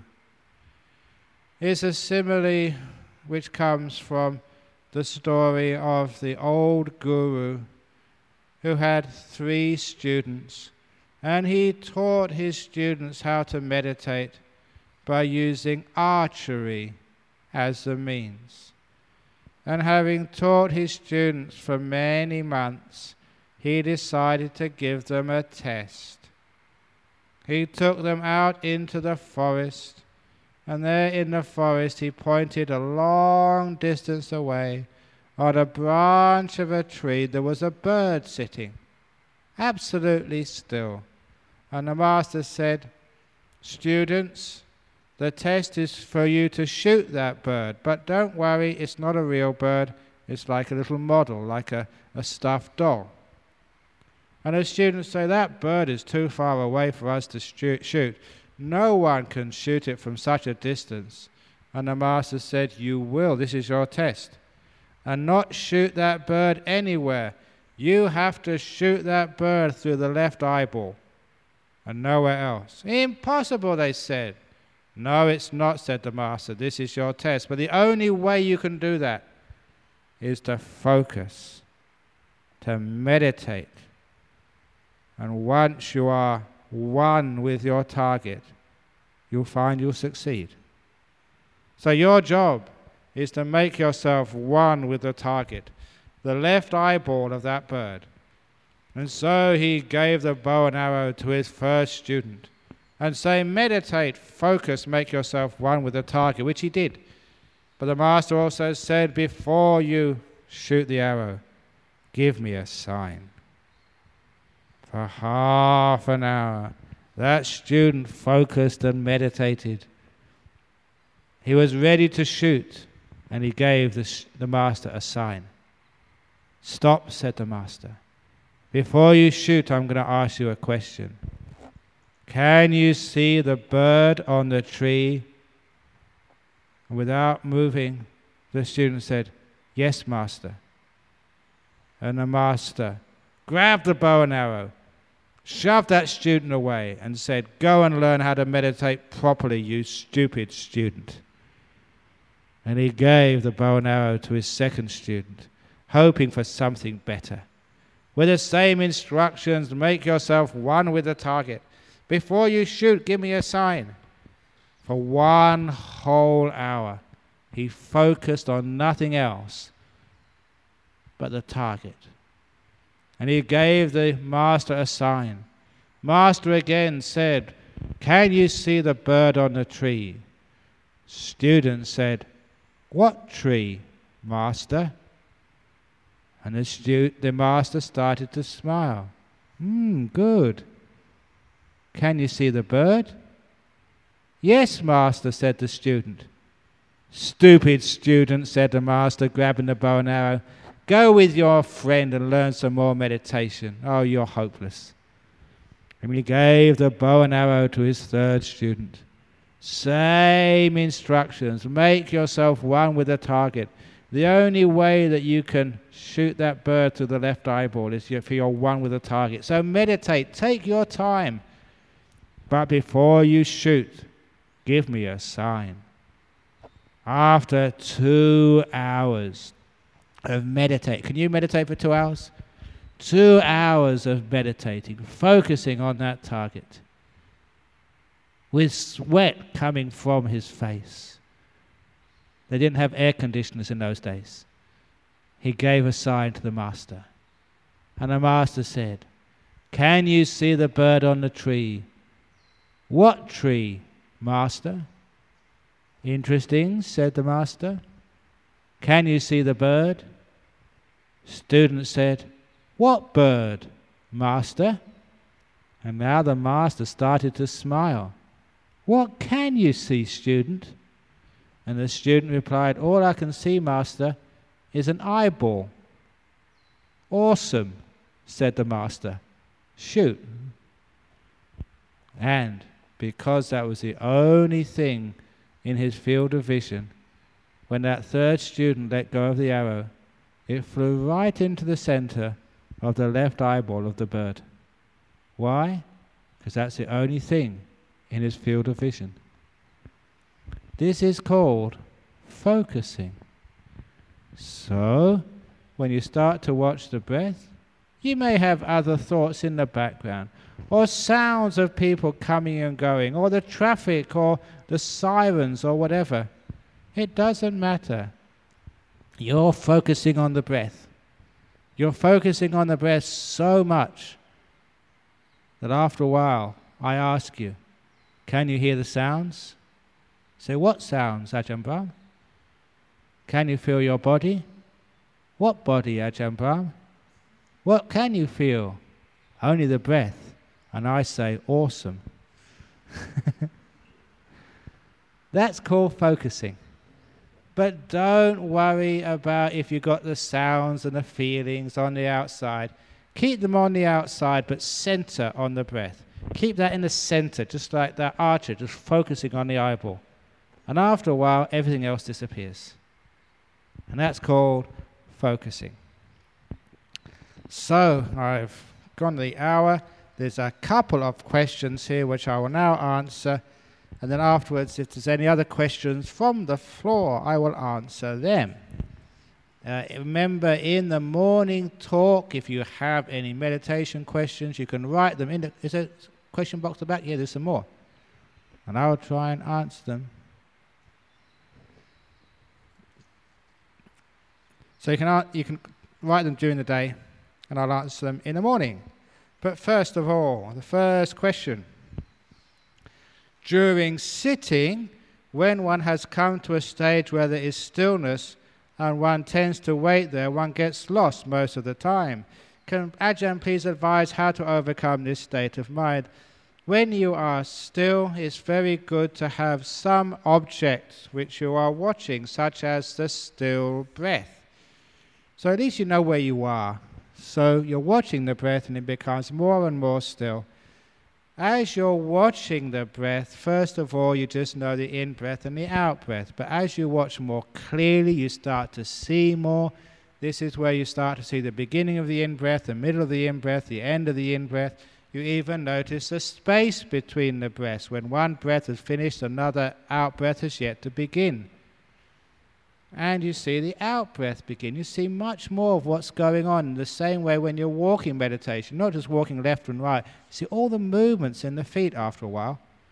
It's a simile which comes from the story of the old guru who had three students, and he taught his students how to meditate by using archery as the means. And having taught his students for many months, he decided to give them a test. He took them out into the forest, and there in the forest he pointed a long distance away. On a branch of a tree there was a bird sitting, absolutely still. And the master said, "Students, the test is for you to shoot that bird, but don't worry, it's not a real bird, it's like a little model, like a, a stuffed doll." And the students say, "That bird is too far away for us to shoot. No one can shoot it from such a distance." And the master said, "You will, this is your test. And not shoot that bird anywhere. You have to shoot that bird through the left eyeball and nowhere else." "Impossible," they said. "No, it's not," said the master. "This is your test. But the only way you can do that is to focus, to meditate. And once you are one with your target, you'll find you'll succeed. So your job is to make yourself one with the target, the left eyeball of that bird." And so he gave the bow and arrow to his first student and say, "Meditate, focus, make yourself one with the target," which he did. But the master also said, "Before you shoot the arrow, give me a sign." For half an hour, that student focused and meditated. He was ready to shoot, and he gave the, sh- the master a sign. "Stop," said the master. "Before you shoot, I'm going to ask you a question. Can you see the bird on the tree?" And without moving, the student said, "Yes, master." And the master grabbed the bow and arrow, shoved that student away, and said, "Go and learn how to meditate properly, you stupid student." And he gave the bow and arrow to his second student, hoping for something better. With the same instructions, make yourself one with the target. Before you shoot, give me a sign. For one whole hour, he focused on nothing else but the target. And he gave the master a sign. Master again said, "Can you see the bird on the tree?" Student said, "What tree, master?" And the, stu- the master started to smile. Hmm, good. "Can you see the bird?" "Yes, master," said the student. "Stupid student," said the master, grabbing the bow and arrow. "Go with your friend and learn some more meditation. Oh, you're hopeless." And he gave the bow and arrow to his third student. Same instructions. Make yourself one with the target. The only way that you can shoot that bird through the left eyeball is if you're one with the target. So meditate. Take your time. But before you shoot, give me a sign. After two hours of meditate. Can you meditate for two hours? Two hours of meditating, focusing on that target, with sweat coming from his face. They didn't have air conditioners in those days. He gave a sign to the master. And the master said, "Can you see the bird on the tree?" "What tree, master?" "Interesting," said the master. "Can you see the bird?" Student said, "What bird, master?" And now the master started to smile. "What can you see, student?" And the student replied, "All I can see, master, is an eyeball." "Awesome," said the master. "Shoot." And because that was the only thing in his field of vision, when that third student let go of the arrow, it flew right into the center of the left eyeball of the bird. Why? Because that's the only thing in his field of vision. This is called focusing. So, when you start to watch the breath, you may have other thoughts in the background, or sounds of people coming and going, or the traffic, or the sirens, or whatever. It doesn't matter. You're focusing on the breath. You're focusing on the breath so much that after a while, I ask you, can you hear the sounds? Say, what sounds, Ajahn Brahm? Can you feel your body? What body, Ajahn Brahm? What can you feel? Only the breath. And I say, awesome. That's called focusing. But don't worry about if you got the sounds and the feelings on the outside. Keep them on the outside, but center on the breath. Keep that in the center, just like that archer, just focusing on the eyeball. And after a while, everything else disappears. And that's called focusing. So, I've gone the hour. There's a couple of questions here which I will now answer. And then afterwards, if there's any other questions from the floor, I will answer them. Uh, remember, in the morning talk, if you have any meditation questions, you can write them in the... Is there a question box at the back? Yeah, there's some more. And I will try and answer them. So you can, you can write them during the day, and I'll answer them in the morning. But first of all, the first question. During sitting, when one has come to a stage where there is stillness and one tends to wait there, one gets lost most of the time. Can Ajahn please advise how to overcome this state of mind? When you are still, it's very good to have some object which you are watching, such as the still breath. So at least you know where you are. So you're watching the breath and it becomes more and more still. As you're watching the breath, first of all, you just know the in-breath and the out-breath. But as you watch more clearly, you start to see more. This is where you start to see the beginning of the in-breath, the middle of the in-breath, the end of the in-breath. You even notice the space between the breaths. When one breath is finished, another out-breath is yet to begin. And you see the out-breath begin. You see much more of what's going on in the same way when you're walking meditation, not just walking left and right. You see all the movements in the feet after a while.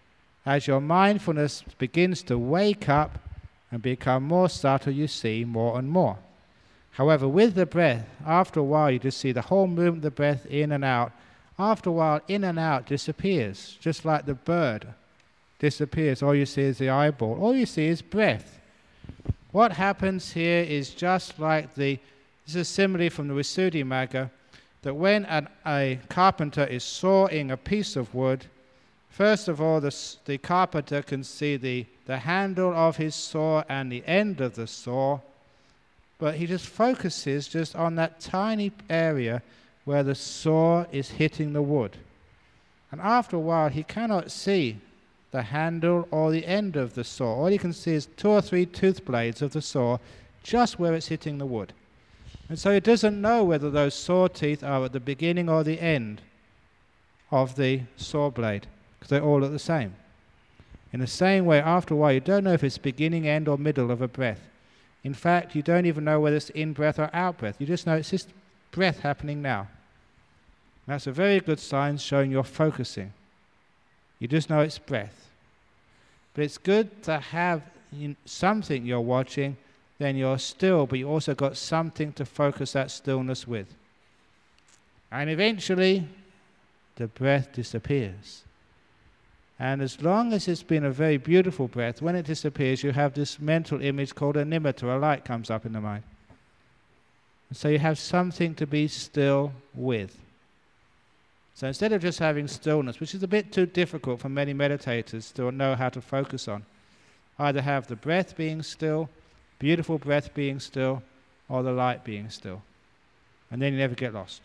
As your mindfulness begins to wake up and become more subtle, you see more and more. However, with the breath, after a while you just see the whole movement of the breath in and out. After a while, in and out disappears, just like the bird disappears. All you see is the eyeball. All you see is breath. What happens here is just like the, this is a simile from the Visuddhimagga, that when an, a carpenter is sawing a piece of wood, first of all, the, the carpenter can see the, the handle of his saw and the end of the saw, but he just focuses just on that tiny area where the saw is hitting the wood. And after a while, he cannot see the handle or the end of the saw. All you can see is two or three tooth blades of the saw just where it's hitting the wood. And so he doesn't know whether those saw teeth are at the beginning or the end of the saw blade, because they're all at the same. In the same way, after a while, you don't know if it's beginning, end, or middle of a breath. In fact, you don't even know whether it's in-breath or out-breath. You just know it's just breath happening now. That's a very good sign showing you're focusing. You just know it's breath. But it's good to have something you're watching, then you're still, but you also got something to focus that stillness with. And eventually, the breath disappears. And as long as it's been a very beautiful breath, when it disappears, you have this mental image called a nimitta, a light comes up in the mind. And so you have something to be still with. So instead of just having stillness, which is a bit too difficult for many meditators to know how to focus on, either have the breath being still, beautiful breath being still, or the light being still. And then you never get lost.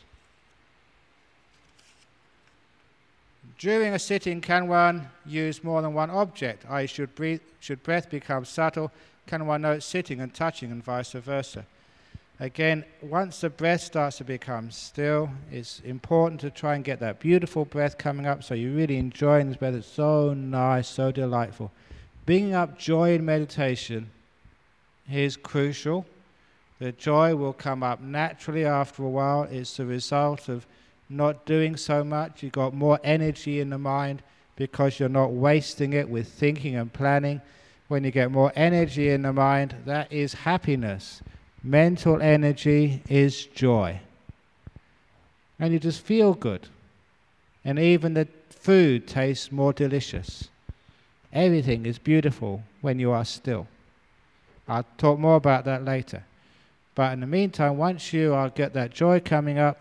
During a sitting, can one use more than one object? that is, should, breathe, should breath become subtle, can one note sitting and touching and vice versa? Again, once the breath starts to become still, it's important to try and get that beautiful breath coming up so you're really enjoying this breath. It's so nice, so delightful. Bringing up joy in meditation is crucial. The joy will come up naturally after a while. It's the result of not doing so much. You've got more energy in the mind because you're not wasting it with thinking and planning. When you get more energy in the mind, that is happiness. Mental energy is joy. And you just feel good. And even the food tastes more delicious. Everything is beautiful when you are still. I'll talk more about that later. But in the meantime, once you are, get that joy coming up,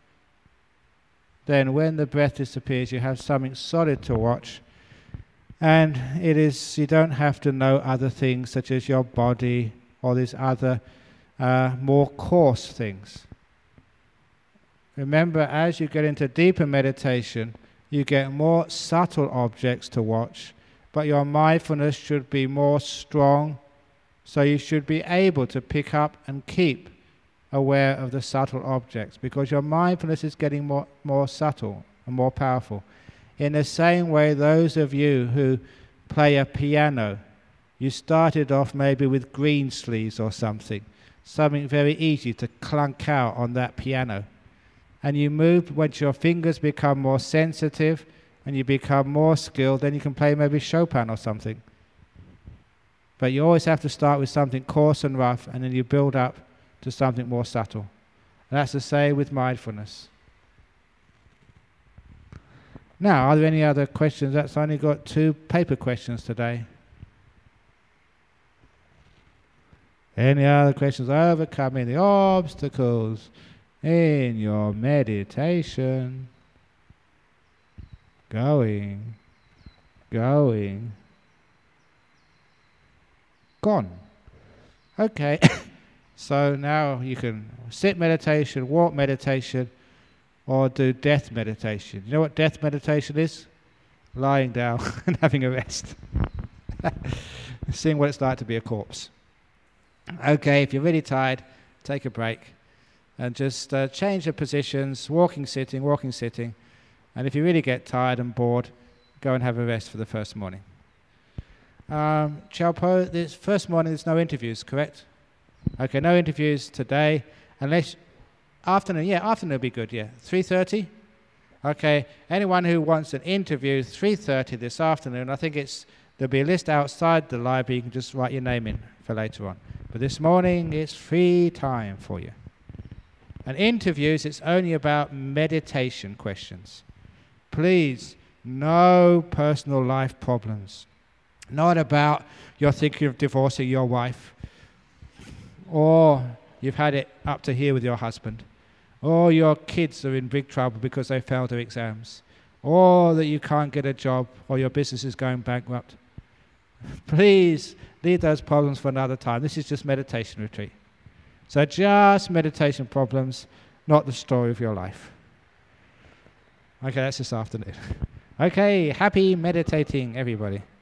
then when the breath disappears, you have something solid to watch. And it is, you don't have to know other things such as your body or these other uh, more coarse things. Remember, as you get into deeper meditation, you get more subtle objects to watch, but your mindfulness should be more strong, so you should be able to pick up and keep aware of the subtle objects, because your mindfulness is getting more, more subtle and more powerful. In the same way, those of you who play a piano, you started off maybe with green sleeves or something, something very easy to clunk out on that piano. And you move, once your fingers become more sensitive and you become more skilled, then you can play maybe Chopin or something. But you always have to start with something coarse and rough, and then you build up to something more subtle. And that's the same with mindfulness. Now, are there any other questions? That's only got two paper questions today. Any other questions? Overcoming the obstacles in your meditation. Going, going, gone. Okay, so now you can sit meditation, walk meditation, or do death meditation. You know what death meditation is? Lying down and having a rest. Seeing what it's like to be a corpse. Okay, if you're really tired, take a break and just uh, change the positions, walking, sitting, walking, sitting. And if you really get tired and bored, go and have a rest for the first morning. Um, Chalpo, this first morning there's no interviews, correct? Okay, no interviews today, unless afternoon. Yeah, afternoon will be good. Yeah, three thirty. Okay, anyone who wants an interview, three thirty this afternoon, I think it's there'll be a list outside the library, you can just write your name in for later on. But this morning, it's free time for you. And interviews, it's only about meditation questions. Please, no personal life problems. Not about you're thinking of divorcing your wife, or you've had it up to here with your husband, or your kids are in big trouble because they failed their exams, or that you can't get a job, or your business is going bankrupt. Please leave those problems for another time. This is just meditation retreat. So just meditation problems, not the story of your life. Okay, that's this afternoon. Okay, happy meditating, everybody.